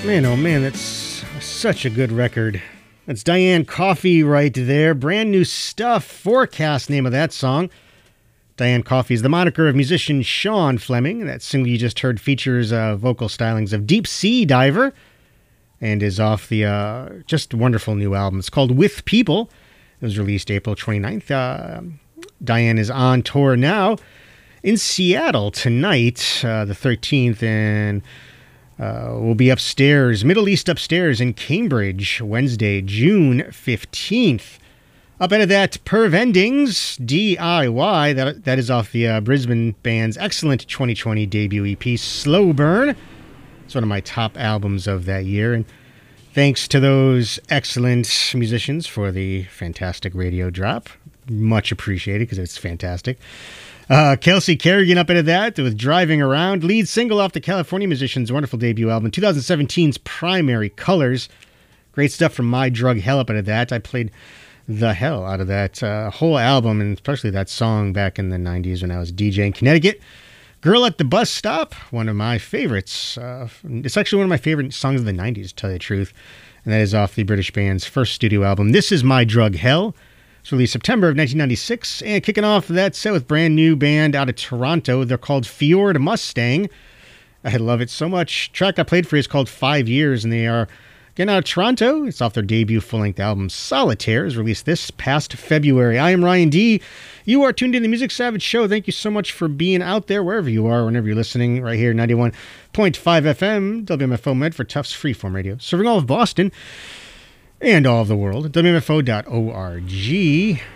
Man, oh man, that's such a good record. That's Diane Coffey right there. Brand new stuff. Forecast, name of that song. Diane Coffey is the moniker of musician Sean Fleming. That single you just heard features vocal stylings of Deep Sea Diver and is off the just wonderful new album. It's called With People. It was released April 29th. Diane is on tour now in Seattle tonight, the 13th, and we'll be upstairs, Middle East Upstairs in Cambridge, Wednesday, June 15th. Up ahead of that, Perv Endings, DIY. That is off the Brisbane band's excellent 2020 debut EP, Slow Burn. It's one of my top albums of that year. And thanks to those excellent musicians for the fantastic radio drop. Much appreciated because it's fantastic. Kelsey Kerrigan up into that with Driving Around, lead single off the California Musicians' wonderful debut album, 2017's Primary Colors. Great stuff from My Drug Hell up into that. I played the hell out of that whole album, and especially that song back in the 90s when I was DJing Connecticut. Girl at the Bus Stop, one of my favorites. It's actually one of my favorite songs of the 90s, to tell you the truth, and that is off the British band's first studio album. This is My Drug Hell. It's released September of 1996, and kicking off that set with brand new band out of Toronto. They're called Fjord Mustang. I love it so much. Track I played for you is called 5 Years, and they are getting out of Toronto. It's off their debut full-length album, Solitaire. It was released this past February. I am Ryan D. You are tuned in to the Music Savage Show. Thank you so much for being out there, wherever you are, whenever you're listening, right here, 91.5 FM, WMFO Medford, Tufts Freeform Radio, serving all of Boston and all of the world, WMFO.org.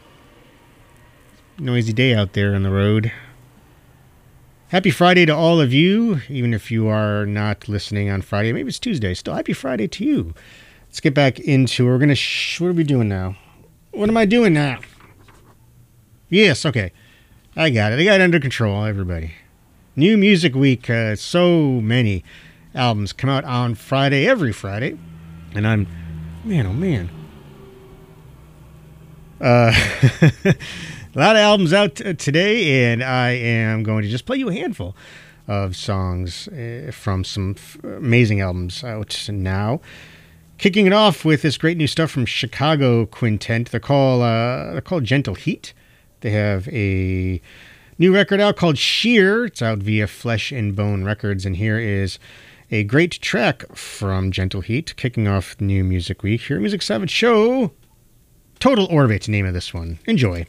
Noisy day out there on the road. Happy Friday to all of you, even if you are not listening on Friday. Maybe it's Tuesday. Still, happy Friday to you. Let's get back into it. We're going to... what are we doing now? What am I doing now? Yes, okay. I got it. I got it under control, everybody. New Music Week. So many albums come out on Friday, every Friday. And I'm... man, oh man. A lot of albums out today, and I am going to just play you a handful of songs from some amazing albums out now. Kicking it off with this great new stuff from Chicago Quintet. They're called Gentle Heat. They have a new record out called Sheer. It's out via Flesh and Bone Records, and here is a great track from Gentle Heat, kicking off the New Music Week here at Music Savage Show. Total Orbit, name of this one. Enjoy.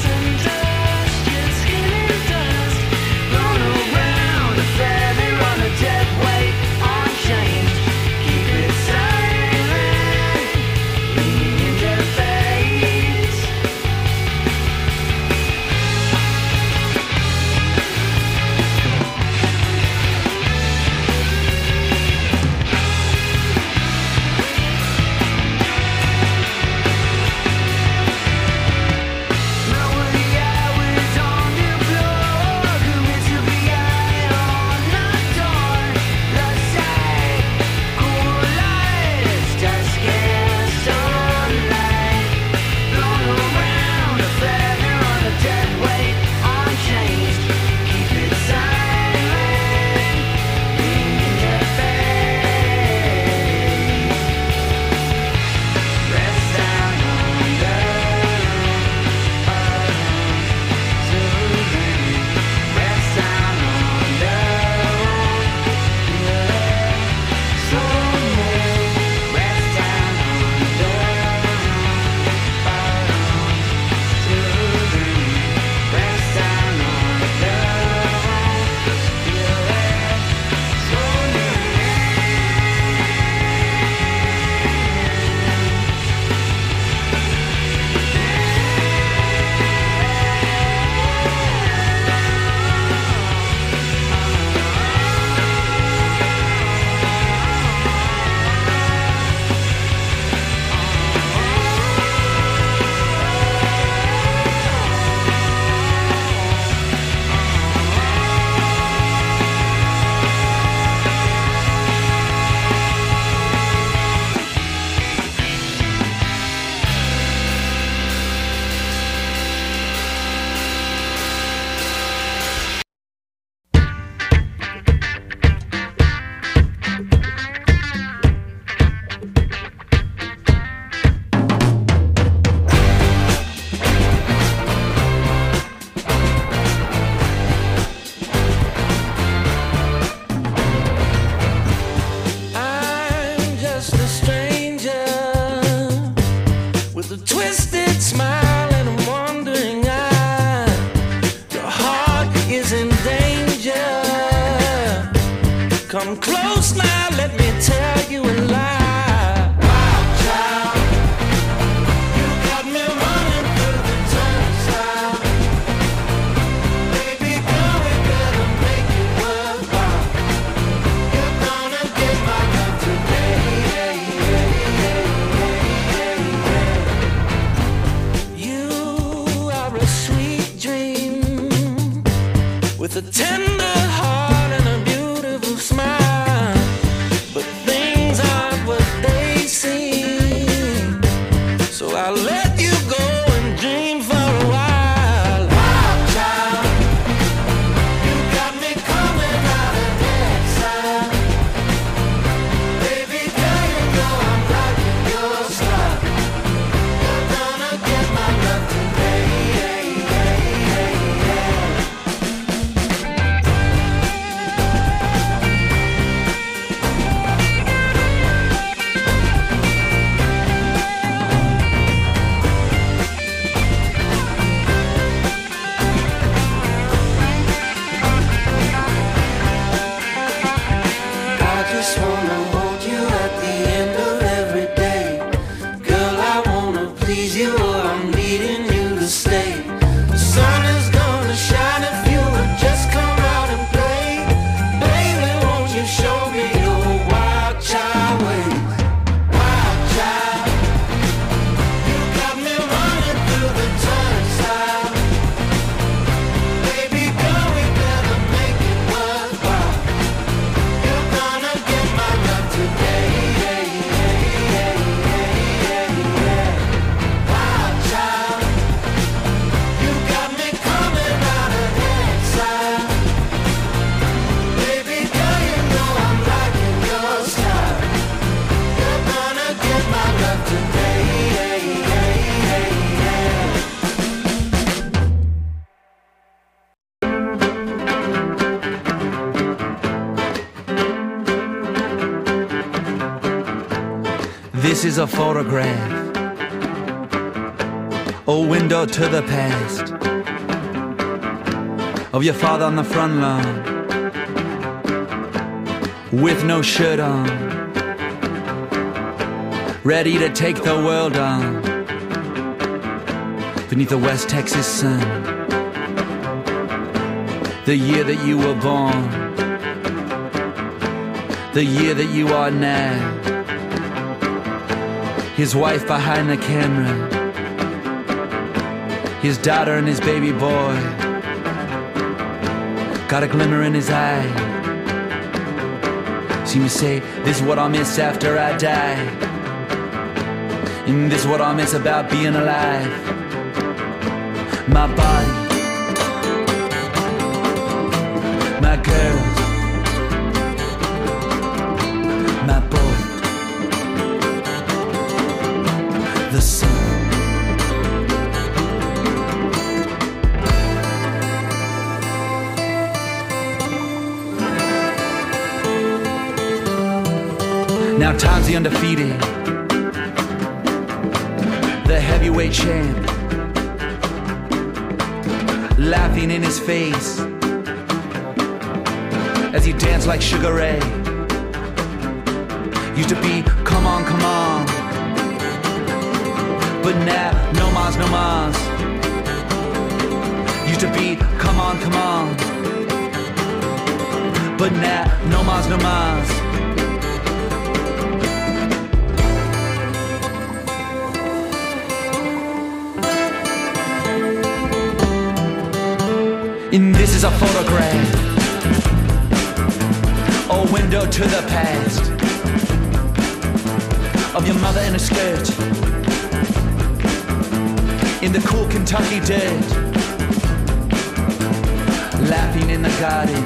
Run around a ferry, run a Come close now, let me tell you a lie. Wild child, you got me running through the turnstile. Baby girl, we better make it worthwhile. You're gonna get my love today. You are a sweet dream with a tender heart and a beautiful smile, but things aren't what they seem. So I'll let you go and dream for a while. Wild child, you got me coming out of exile. Baby girl, you know I'm liking your style. You're gonna get my love today. I just wanna hold you at the end of every day. Girl, I wanna please you or I'm leading you to stay. The sun is gonna shine if you would just come out and play. Baby, won't you show me your wild child ways? Wild child, you got me running through the turnstile. Baby girl, we better make it worthwhile. You're gonna get my love today. Wild child, you got me coming out of exile. Baby girl, you know I'm liking your style. You're gonna get my love today. This is a photograph, a window to the past, of your father on the front lawn, with no shirt on, ready to take the world on, beneath the West Texas sun. The year that you were born, the year that you are now. His wife behind the camera, his daughter and his baby boy. Got a glimmer in his eye. Seem to say, this is what I'll miss after I die. And this is what I'll miss about being alive. My body, my girls, my boy, the sun. Now Tom's the undefeated, the heavyweight champ, laughing in his face as he danced like Sugar Ray. Used to be, come on, come on, but now, no mas, no mas. Used to be, come on, come on, but now, no mas, no mas. And this is a photograph, a window to the past, of your mother in a skirt, in the cool Kentucky dirt, laughing in the garden,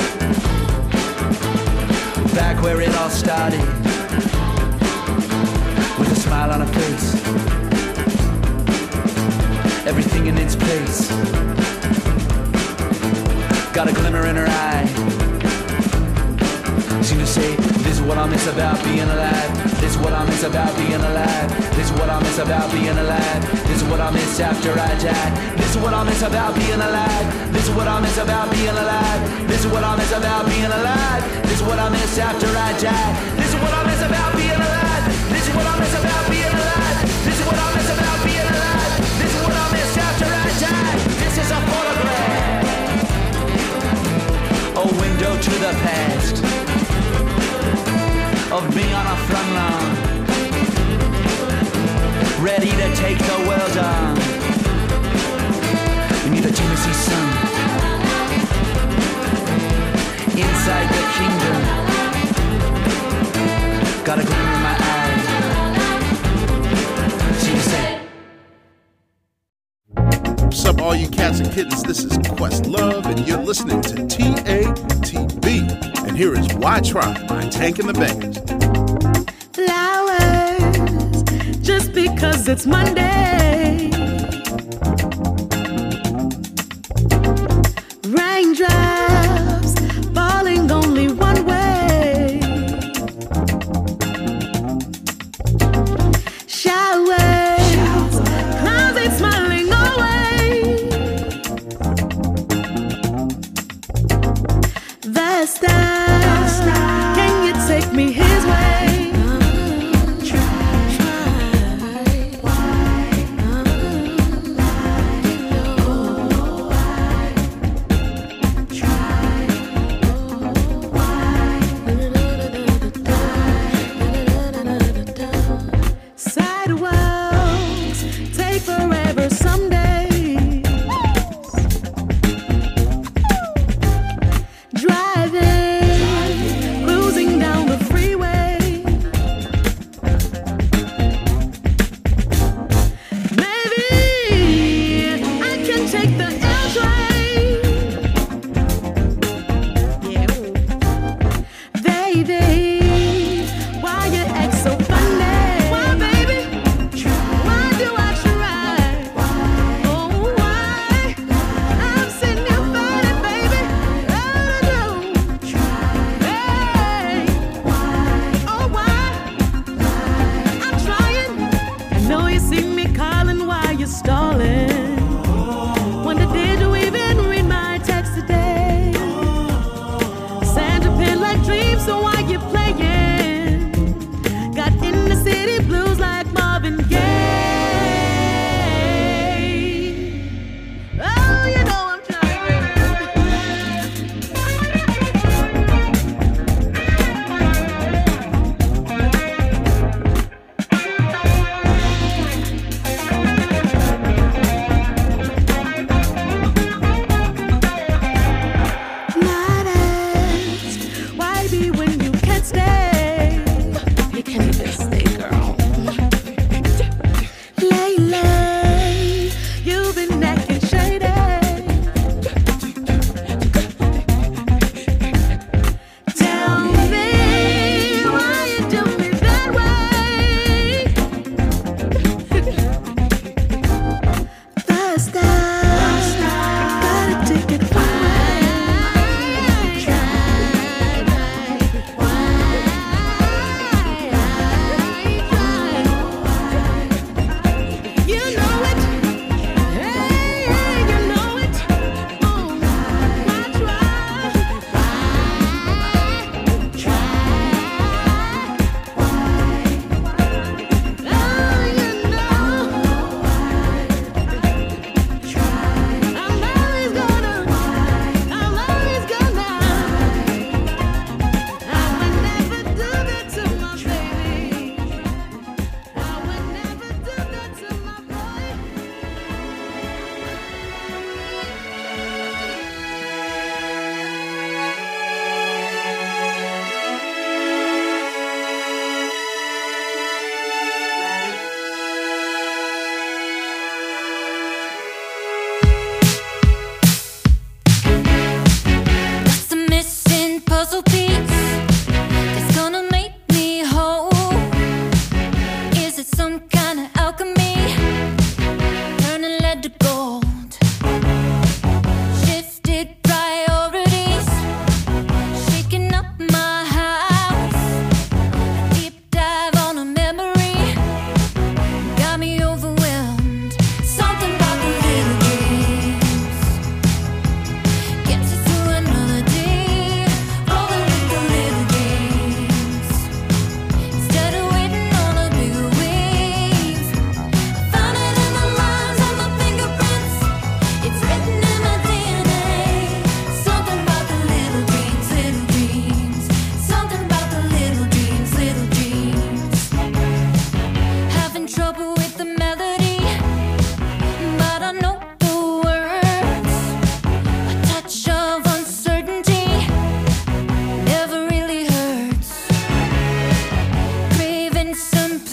back where it all started, with a smile on her face, everything in its place. Got a glimmer in her eye. Seem to say, this is what I miss about being alive. This is what I miss about being alive. This is what I miss about being alive. This is what I miss after I die. This is what I miss about being alive. This is what I miss about being alive. This is what I miss about being alive. This is what I miss after I die. This is what I miss about being alive. This is what I miss about being alive. This is what I miss about being alive. This is what I miss after I die. This is a photograph, a window to the past, of me on a front lawn, ready to take the world on. Beneath the Tennessee sun, inside the kingdom, got a gleam in my eye. See you say. What's up, all you cats and kittens? This is Questlove, and you're listening to TATB. And here is Why Try by Tank and the Bangers. Flowers, just because it's Monday. Raindrops falling only one way. Showers, clouds ain't smiling away. The stars, can you take me his way?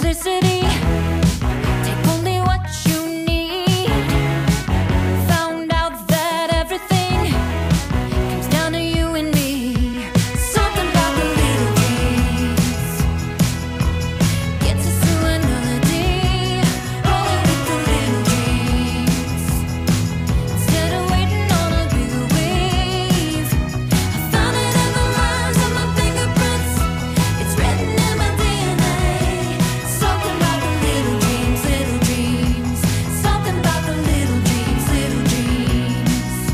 simplicity. Take only what you need. Found out that everything comes down to you and me. Something about the little dreams gets us through another day. Rolling with the little dreams instead of waiting on a bigger wave. I found it in the lines of my fingerprints. It's written in my DNA. Something about the little dreams, little dreams. Something about the little dreams, little dreams.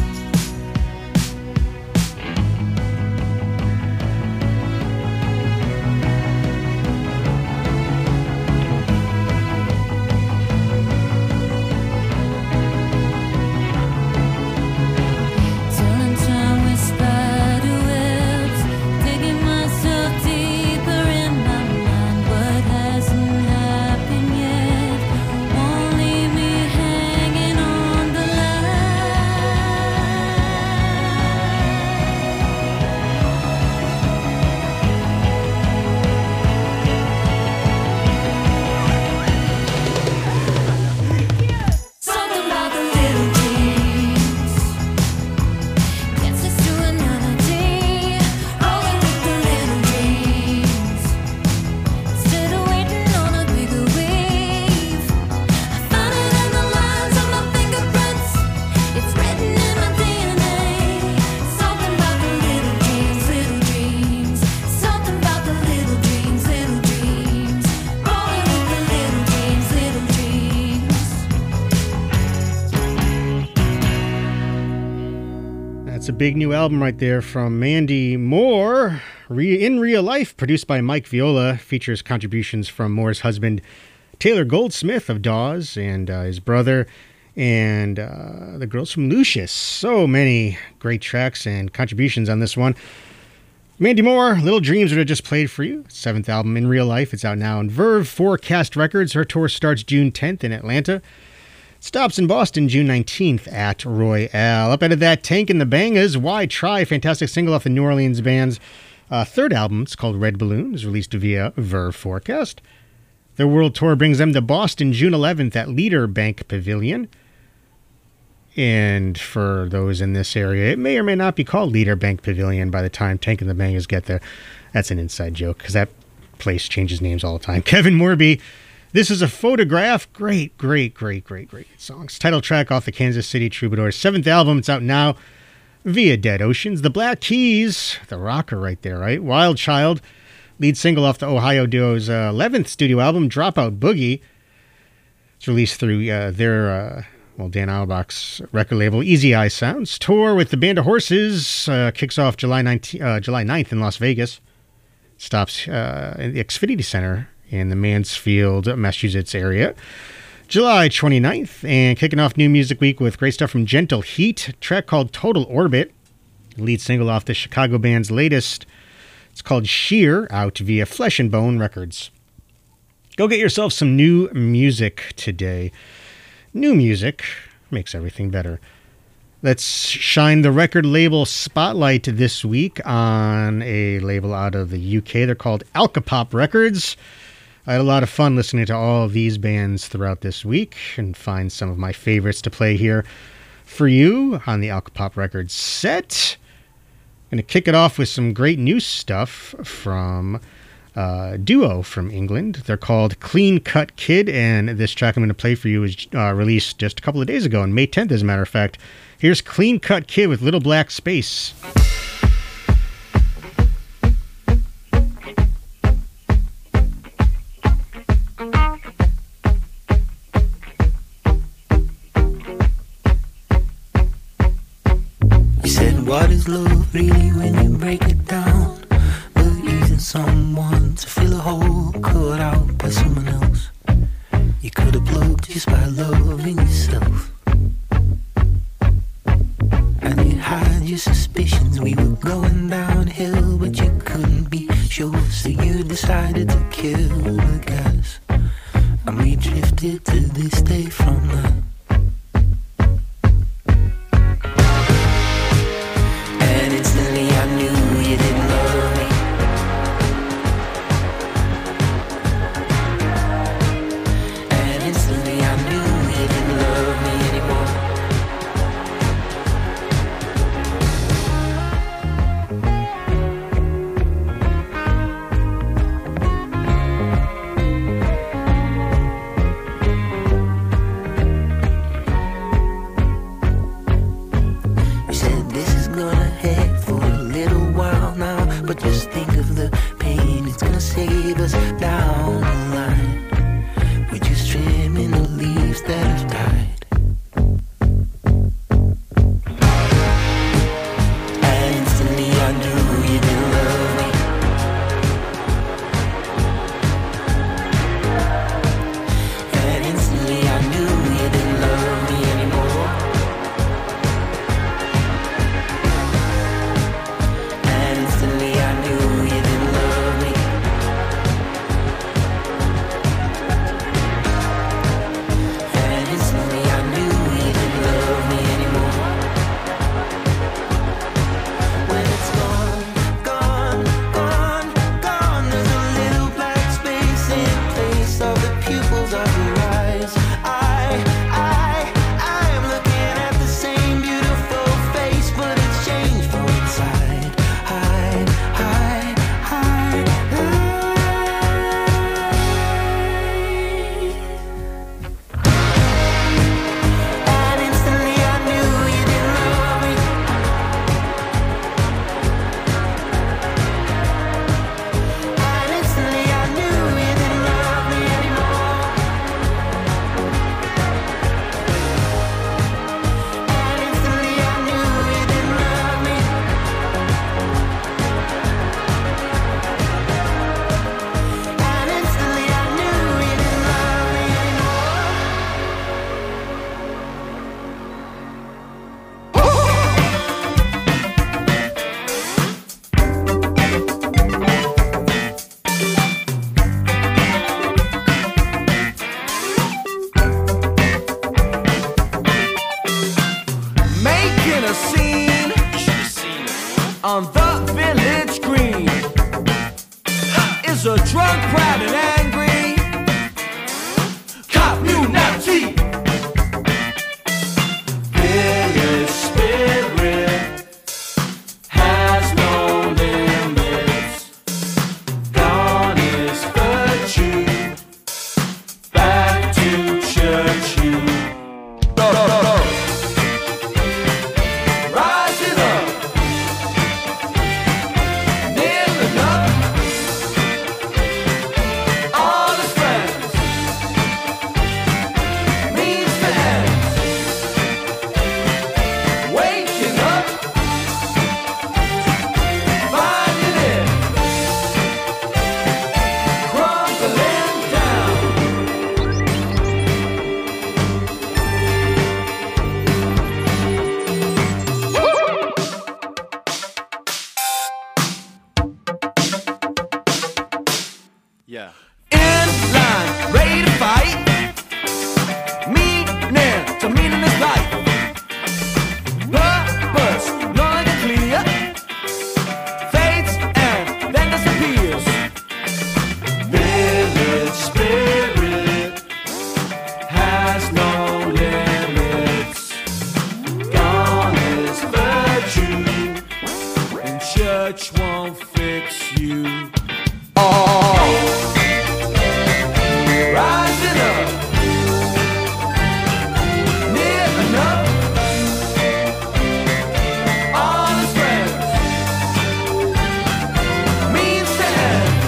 Turning time with spider webs, digging myself deeper in my mind. What hasn't happened yet won't leave me hanging on the line. Something about the little dreams gets us through another day. Rolling with the little dreams instead of waiting on a bigger wave. I found it in the lines of my fingerprints. It's written in my DNA. Something about the little dreams, little dreams. Something about the little dreams, little dreams. Rolling with the little dreams, little dreams. That's a big new album right there from Mandy Moore. In Real Life, produced by Mike Viola, features contributions from Moore's husband, Taylor Goldsmith of Dawes, and his brother, and the girls from Lucius. So many great tracks and contributions on this one. Mandy Moore, Little Dreams, would have just played for you. 7th album, In Real Life. It's out now on Verve Forecast Records. Her tour starts June 10th in Atlanta. Stops in Boston June 19th at Royale. Up ahead of that, Tank and the Bangas, Why Try? Fantastic single off the New Orleans band's third album. It's called Red Balloon. It's released via Verve Forecast. Their world tour brings them to Boston June 11th at Leader Bank Pavilion. And for those in this area, it may or may not be called Leader Bank Pavilion by the time Tank and the Bangas get there. That's an inside joke because that place changes names all the time. Kevin Morby, This Is a Photograph. Great songs. Title track off the Kansas City Troubadours' 7th album. It's out now via Dead Oceans. The Black Keys, the rocker right there, right? Wild Child, lead single off the Ohio duo's 11th studio album, Dropout Boogie. It's released through their Dan Auerbach's record label, Easy Eye Sounds. Tour with the Band of Horses kicks off July 9th in Las Vegas. Stops in the Xfinity Center in the Mansfield, Massachusetts area. July 29th, and kicking off New Music Week with great stuff from Gentle Heat, a track called Total Orbit, lead single off the Chicago band's latest. It's called Sheer, out via Flesh and Bone Records. Go get yourself some new music today. New music makes everything better. Let's shine the record label spotlight this week on a label out of the UK. They're called Alcopop Records. I had a lot of fun listening to all of these bands throughout this week and find some of my favorites to play here for you on the Alcopop Records set. Going to kick it off with some great new stuff from a duo from England. They're called Clean Cut Kid, and this track I'm going to play for you was released just a couple of days ago, on May 10th, as a matter of fact. Here's Clean Cut Kid with Little Black Space. You said, what is love really when you break it down? Believing someone to fill a hole cut out by someone else. You could have plugged just by loving yourself. And you had your suspicions we were going downhill, but you couldn't be sure, so you decided to kill the gas. And we drifted to this day from that. And instantly I knew you didn't love me. on the village green is a drunk, proud, and angry community. Village spirit has no limits. Gone is virtue. Back to church, you. Rising up, kneeling up, all his friends, means to end, waking up, finding it, crumbling down. Yeah. In line, ready to fight. Meaning to meaningless life. Purpose, no longer clear. Fades and then disappears. Village spirit has no limits. Gone is virtue, and church won't fix you. Rising up, kneeling up, all his friends, means to end,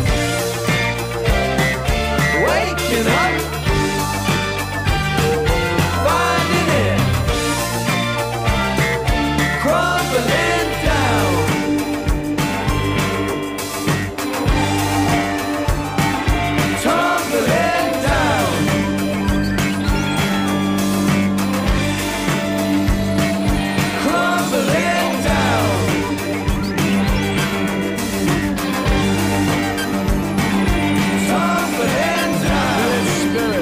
waking up, finding it, crumbling down. Tumbling down, crumbling down, tumbling down.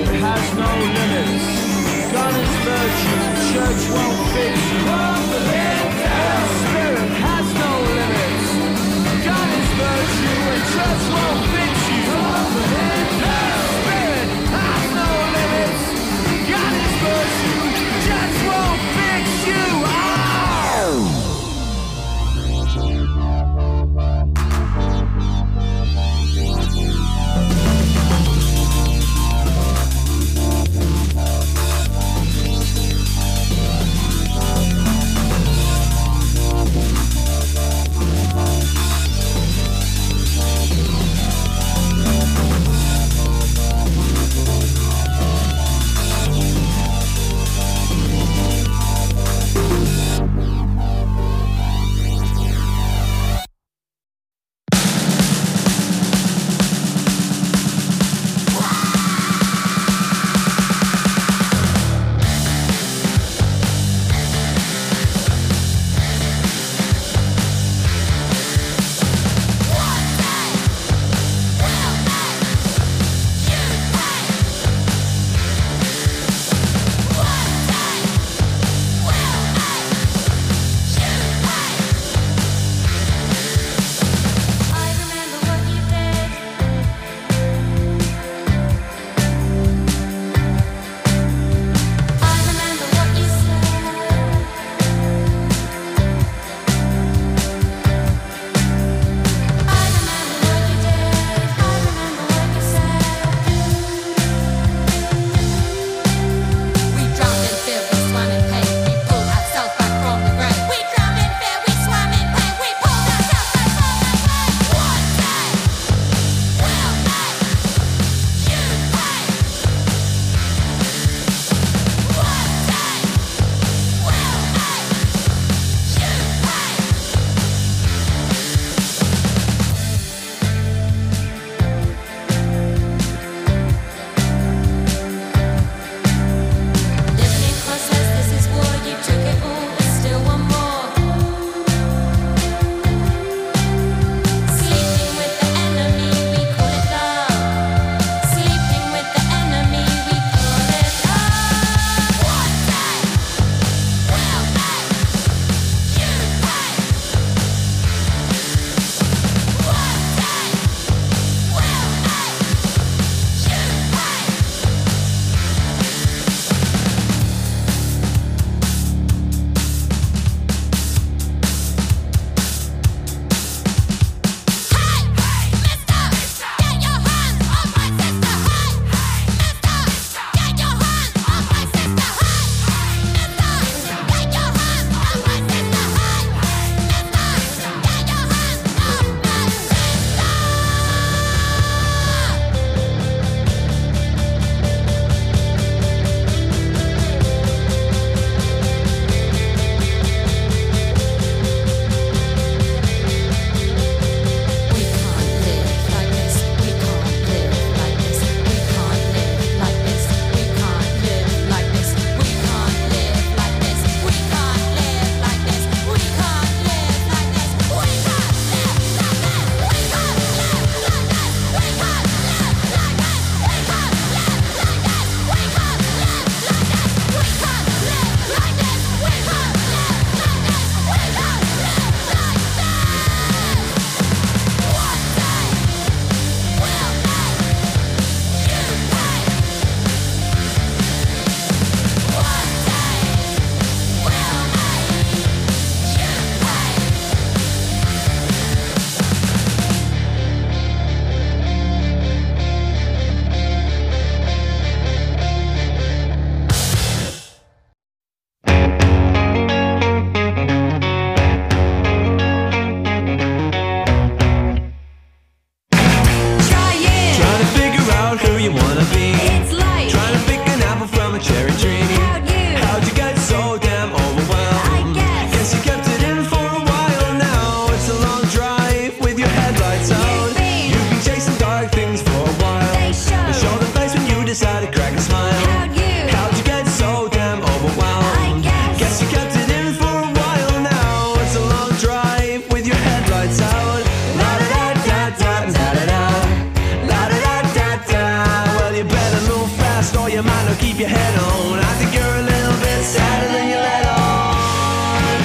be. It's like Trying to pick an apple from a cherry tree. How'd you get so damn overwhelmed? Guess you kept it in for a while now. It's a long drive with your headlights out. You've been chasing dark things for a while. They show the face when you decide to crack a smile. How'd you get so damn overwhelmed? Guess you kept it in for a while now. It's a long drive with your headlights out. La da da da da da da da. La da da da da. Well, you better move fast or you might not keep your head on. I think you're a little bit sadder than you let on.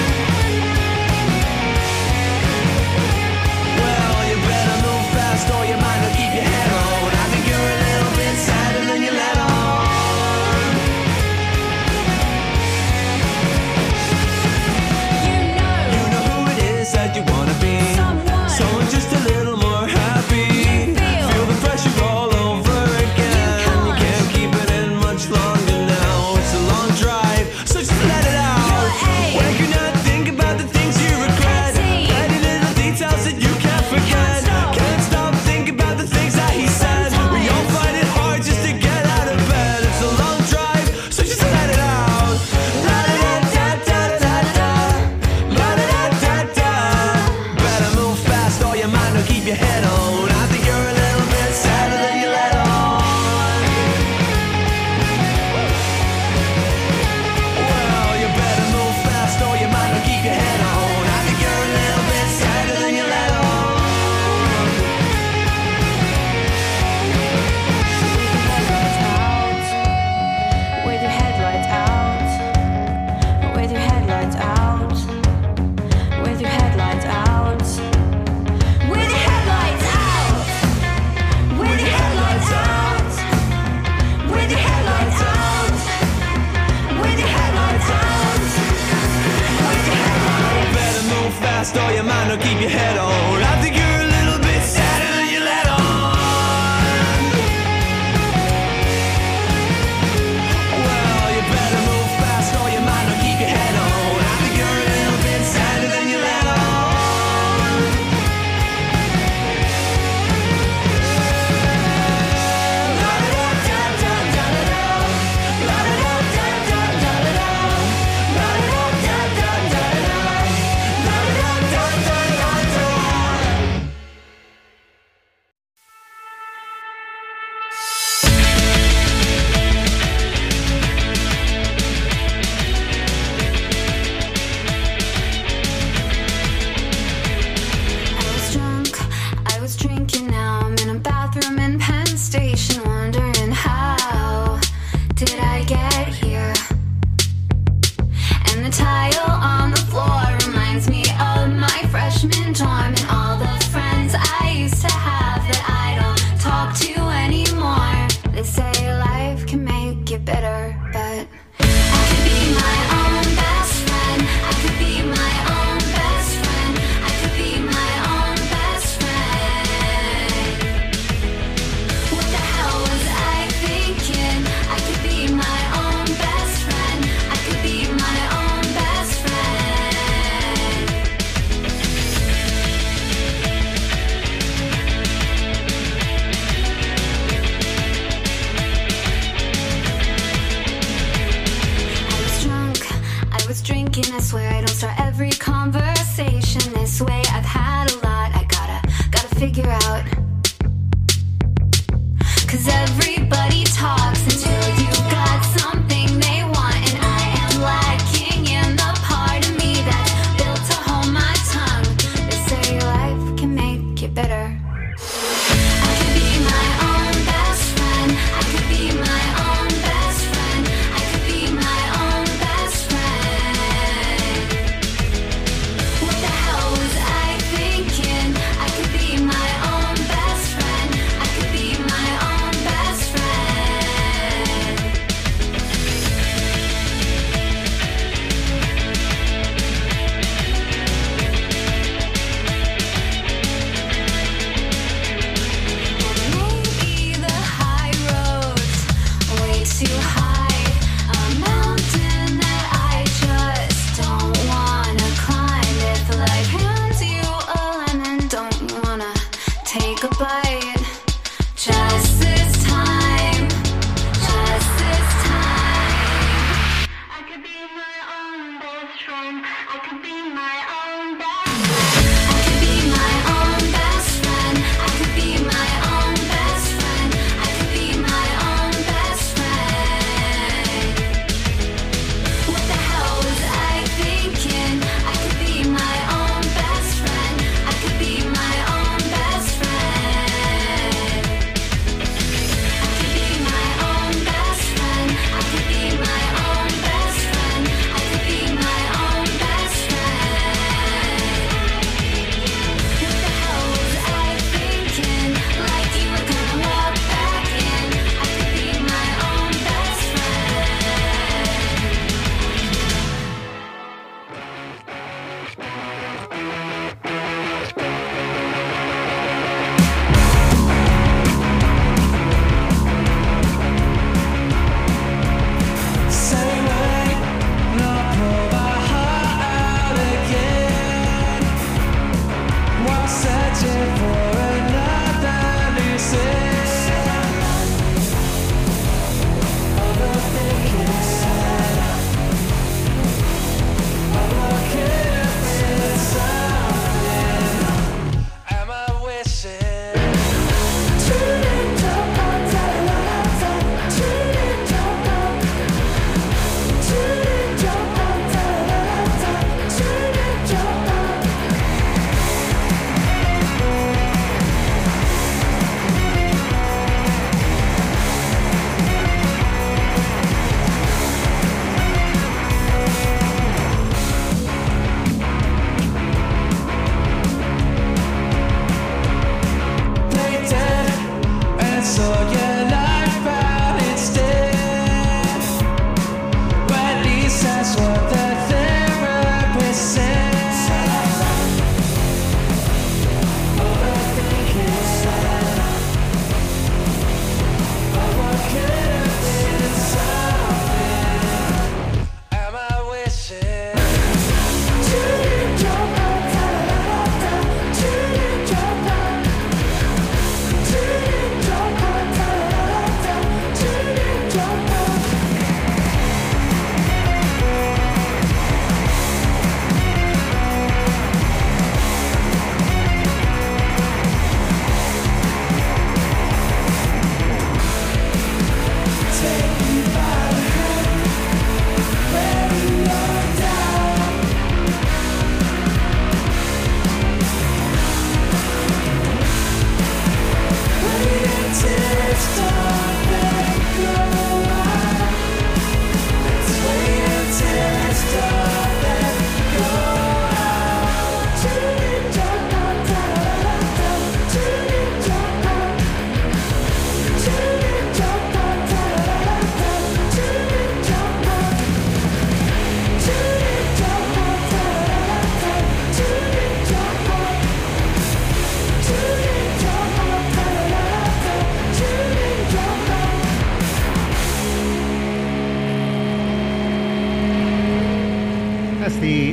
Well, you better move fast or you might not keep your head on. I think you're a little bit sadder than you let on. You know who it is that you wanna be. Someone just a little more happy. Feel the pressure all over again. You can't keep it in much longer now. It's a long drive, so just let it out. Wake you not think about the things you regret. Petty little details that you can't forget. Can't stop thinking about the things that he said. We all find it hard just to get out of bed. It's a long drive, so just let it out. La da da da da da da. La da da da da. Better move fast or you might not keep your head on. I think you're a little bit sadder than you let on. Well, you better move fast or you might not keep your head on. I think you're a little bit sadder than you let on. with your headlights out, with your headlights out, with your headlights out, with your headlights out, with your headlights out, with your headlights out, with your headlights out, with your headlights. Better move fast or you might not keep your head on. I think you're a little bit sadder than you let on. Well, you better move fast or you might not keep your head on. I think you're a little bit sadder than you let on. La da da da da da da. La da da da da da da. La da da da da da da. La da da da da da da. I was drunk, I was drinking. Now I'm in a bathroom in Penn Station, wondering how did I get here? And the tile on the floor reminds me of my freshman dorm and all the friends I used to have that I don't talk to anymore. They say life can make you bitter, but I could be my own best friend. I could be my own best friend. I could be my own best friend. What the hell was I thinking? I could be my own best friend. I could be my own best friend. I was drunk, I was drinking. I swear I don't start every conversation this way. I've had a lot, I gotta figure out. 'Cause everybody talks until you got something they want, and I am lacking in the part of me that's built to hold my tongue. They say life can make you bitter. I could be my own best friend. I could be my own best friend. I could be my own best friend. What the hell was I thinking? I could be my own best friend. I could be my own best friend. Maybe the high road's way too high, a mountain that I just don't wanna climb. If life hands you a lemon, don't you wanna take a bite? Just this time,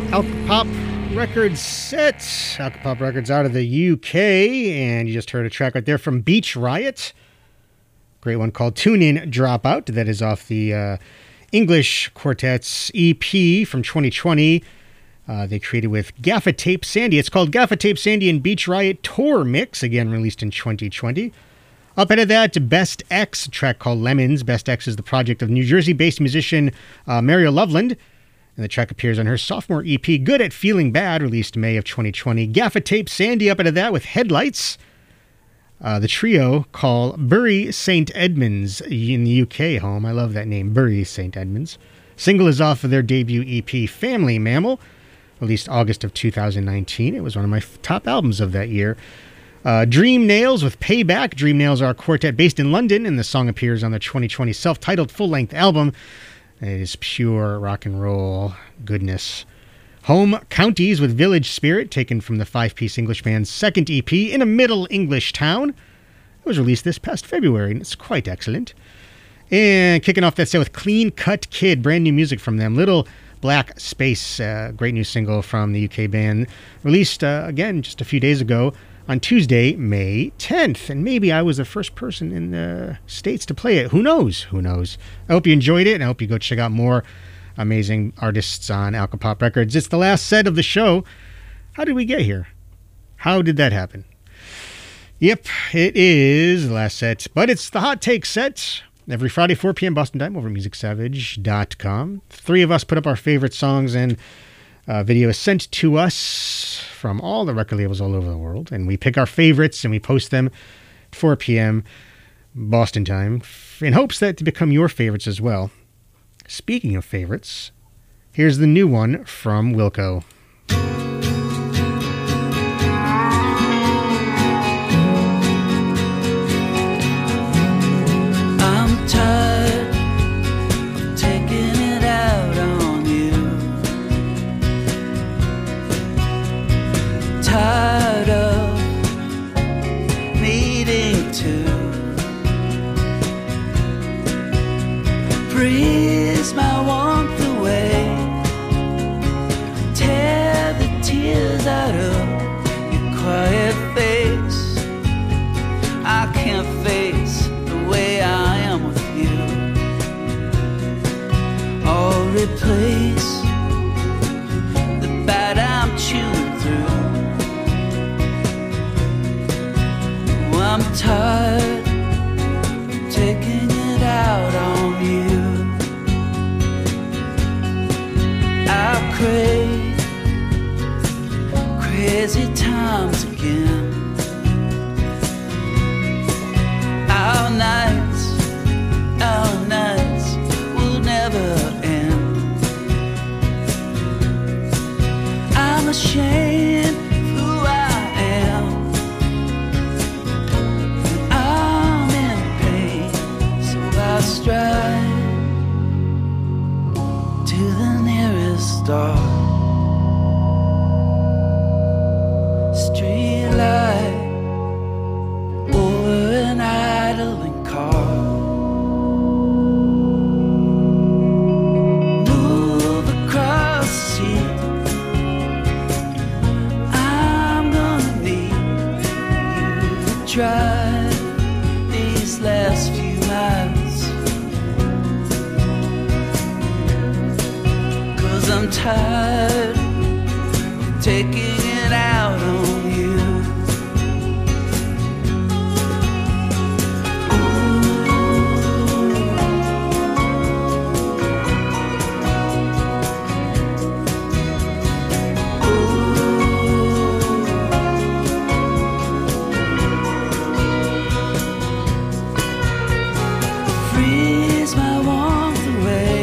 Alcopop Records set. Alcopop Records out of the UK, and you just heard a track right there from Beach Riot. Great one called Tune In Dropout. That is off the English Quartet's EP from 2020. They created with Gaffa Tape Sandy. It's called Gaffa Tape Sandy and Beach Riot Tour Mix, again released in 2020. Up ahead of that, Best X, a track called Lemons. Best X is the project of New Jersey-based musician Mario Loveland, and the track appears on her sophomore EP, Good at Feeling Bad, released May of 2020. Gaffa Tape Sandy up ahead of that with Headlights. The trio call Bury St. Edmunds in the UK home. I love that name, Bury St. Edmunds. Single is off of their debut EP, Family Mammal, released August of 2019. It was one of my top albums of that year. Dream Nails with Payback. Dream Nails are a quartet based in London, and the song appears on their 2020 self-titled full-length album. It is pure rock and roll goodness. Home Counties with Village Spirit, taken from the five-piece English band's second EP, In a Middle English Town. It was released this past February, and it's quite excellent. And kicking off that set with Clean Cut Kid, brand new music from them. Little Black Space, great new single from the UK band, released again just a few days ago on Tuesday, May 10th. And maybe I was the first person in the States to play it. Who knows? Who knows? I hope you enjoyed it, and I hope you go check out more amazing artists on Alcopop Records. It's the last set of the show. How did we get here? How did that happen? Yep, it is the last set, but it's the Hot Take set. Every Friday, 4 p.m. Boston time over at MusicSavage.com. Three of us put up our favorite songs, and video is sent to us from all the record labels all over the world, and we pick our favorites and we post them at 4 p.m. Boston time in hopes that to become your favorites as well. Speaking of favorites, here's the new one from Wilco. I'm tired of taking it out on you. Tired of needing to breeze my warmth away, tear the tears out of your quiet face. I can't face the way I am with you, or replace the bite I'm chewing through. I'm tired of taking it out on you. I crave crazy times again. Our nights will never end. I'm ashamed of who I am. I'm in pain, so I strive to the nearest star. Street light over an idling car. Move across the sea. I'm gonna need you to drive these last few miles, 'cause I'm tired of taking it out on you. Freeze my warmth away,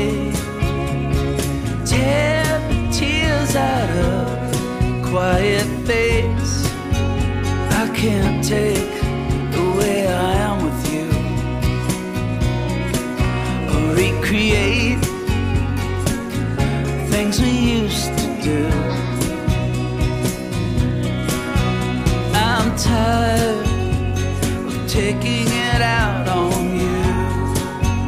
tear the tears out of quiet face. I can't take the way I am with you, or recreate things we used to do. I'm tired of taking it out on you.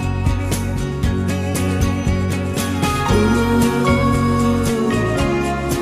Ooh.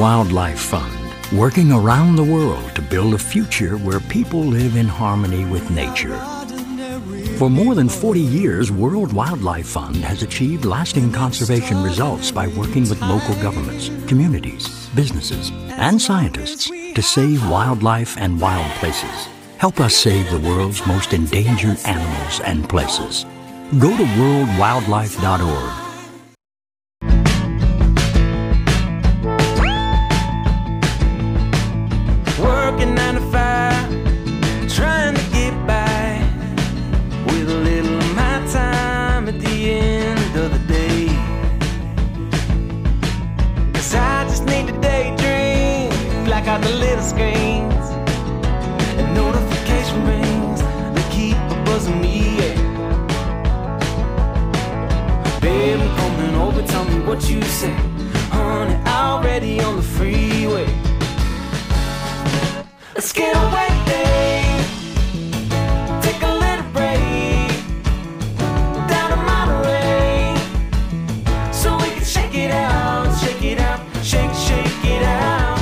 Wildlife Fund, working around the world to build a future where people live in harmony with nature. For more than 40 years, World Wildlife Fund has achieved lasting conservation results by working with local governments, communities, businesses, and scientists to save wildlife and wild places. Help us save the world's most endangered animals and places. Go to worldwildlife.org. Working 9 to 5, trying to get by with a little of my time at the end of the day. Guess I just need to daydream, black out the little screens and notification rings that keep buzzing me, yeah. Babe, I'm coming over, tell me what you say. Honey, already on the freeway. Let's get away, babe. Take a little break down to Monterey, so we can shake it out, shake it out, shake it out.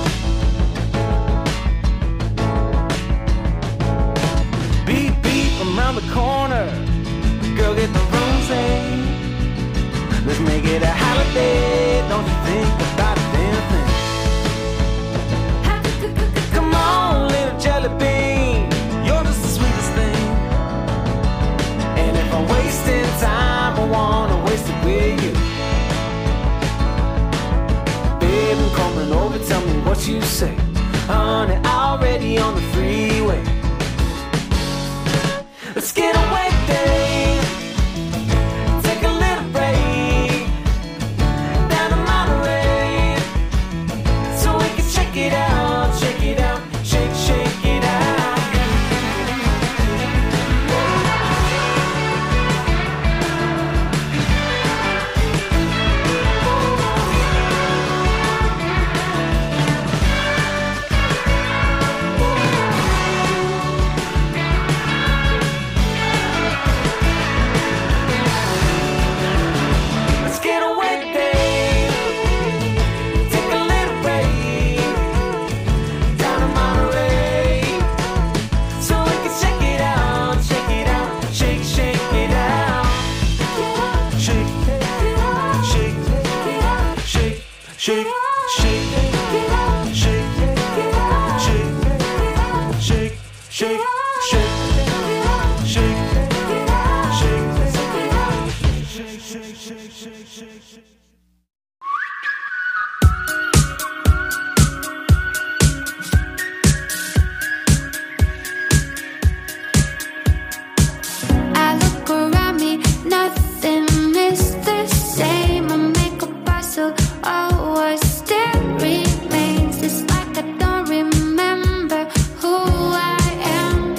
Beep, beep, around the corner. Girl, get the rose. Let's make it a holiday. Don't you think about a damn thing. Come on, little jelly bean, you're just the sweetest thing. And if I'm wasting time, I wanna waste it with you. Babe, I'm coming over, tell me what you say. Honey, already on the freeway. Let's get away, babe. Take a little break down to Monterey, so we can check it out, shake it out, shake it out. Let's get away, babe. Take a little break down to Monterey, so we can check it out, shake it out, shake it out. Shake, shake, shake, shake, shake, shake, shake, shake. I look around me, nothing is the same. I make a puzzle, all what still remains. It's like I don't remember who I am.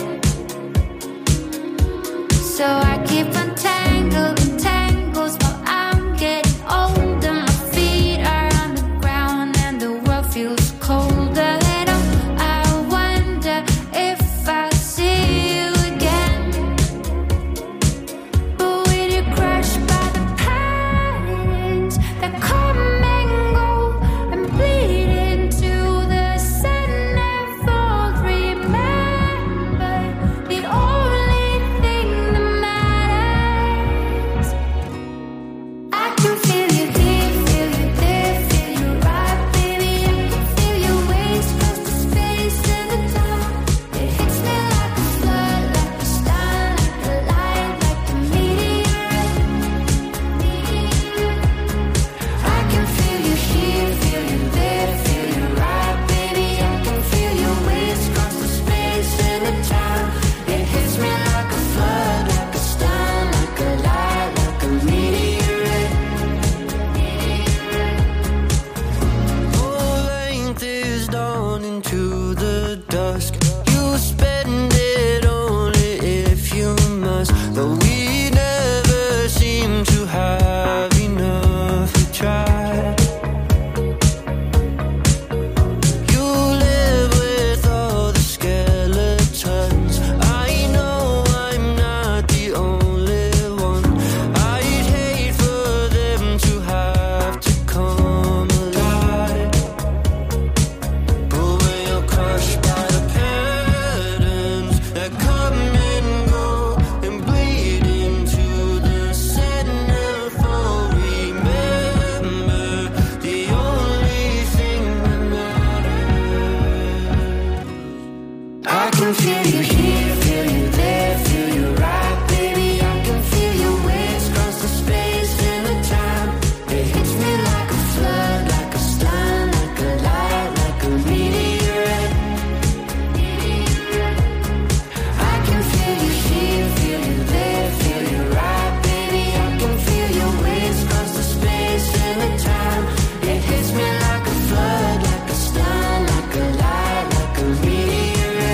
can feel you here, feel you there, feel you right, baby. I can feel your waves cross the space and the time. It hits me like a flood, like a stun, like a light, like a meteorite. I can feel you here, feel you there, feel you right, baby. I can feel your waves cross the space and the time. It hits me like a flood, like a stun, like a light, like a meteorite.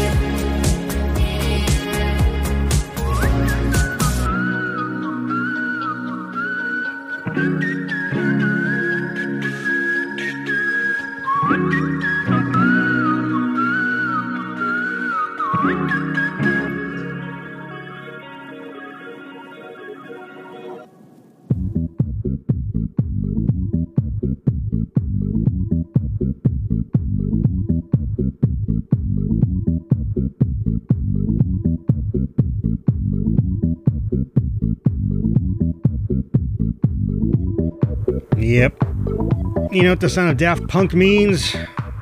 Yep. You know what the sound of Daft Punk means?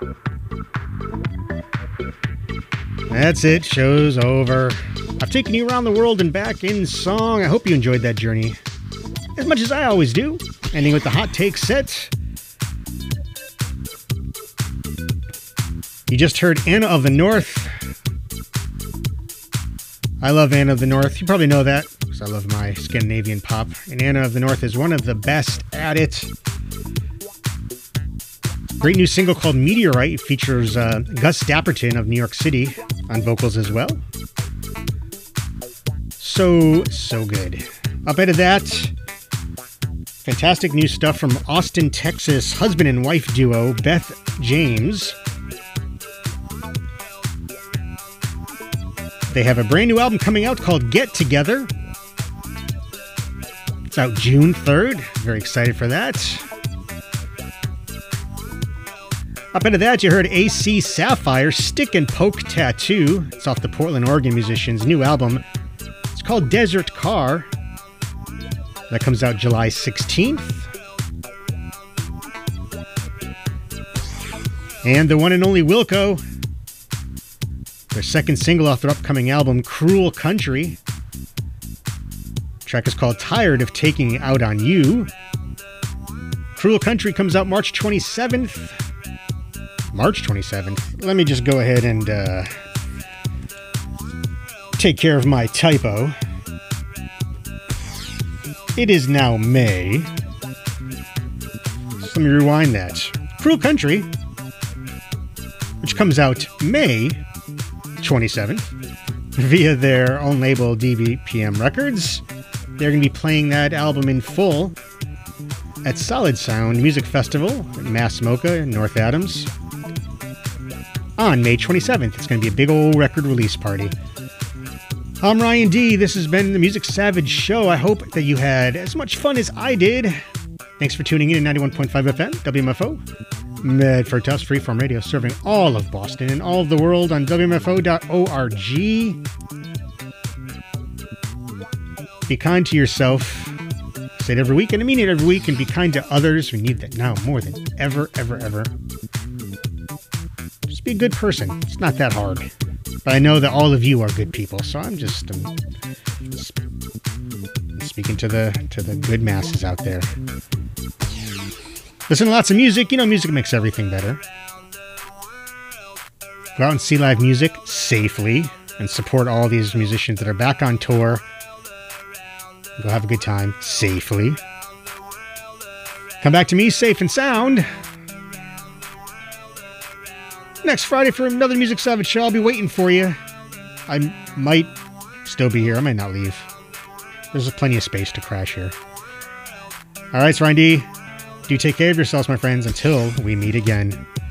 That's it. Show's over. I've taken you around the world and back in song. I hope you enjoyed that journey as much as I always do. Ending with the hot take set. You just heard Anna of the North. I love Anna of the North. You probably know that because I love my Scandinavian pop. And Anna of the North is one of the best at it. Great new single called Meteorite. It features Gus Dapperton of New York City on vocals as well. So good. Up ahead of that, fantastic new stuff from Austin, Texas, husband and wife duo Beth James. They have a brand new album coming out called Get Together. It's out June 3rd. Very excited for that. Up into that, you heard AC Sapphire, Stick and Poke Tattoo. It's off the Portland, Oregon musician's new album. It's called Desert Car. That comes out July 16th. And the one and only Wilco. Their second single off their upcoming album, Cruel Country. The track is called Tired of Taking It Out on You. Cruel Country comes out March 27th. March 27th. Let me just go ahead and take care of my typo. It is now May. So let me rewind that. Cruel Country, which comes out May 27th via their own label DBPM Records. They're going to be playing that album in full at Solid Sound Music Festival at Mass Mocha in North Adams on May 27th. It's going to be a big old record release party. I'm Ryan D. This has been the Music Savage Show. I hope that you had as much fun as I did. Thanks for tuning in at 91.5 FM, WMFO. Medford Tufts Freeform Radio, serving all of Boston and all of the world on WMFO.org. Be kind to yourself. I say it every week, and I mean it every week, and be kind to others. We need that now more than ever, ever, ever. Just be a good person. It's not that hard. But I know that all of you are good people, so I'm just speaking to the good masses out there. Listen to lots of music. You know, music makes everything better. Go out and see live music safely and support all these musicians that are back on tour. Go have a good time safely. Come back to me safe and sound next Friday for another Music Savage Show. I'll be waiting for you. I might still be here. I might not leave. There's plenty of space to crash here. All right, it's Ryan D. Do take care of yourselves, my friends, until we meet again.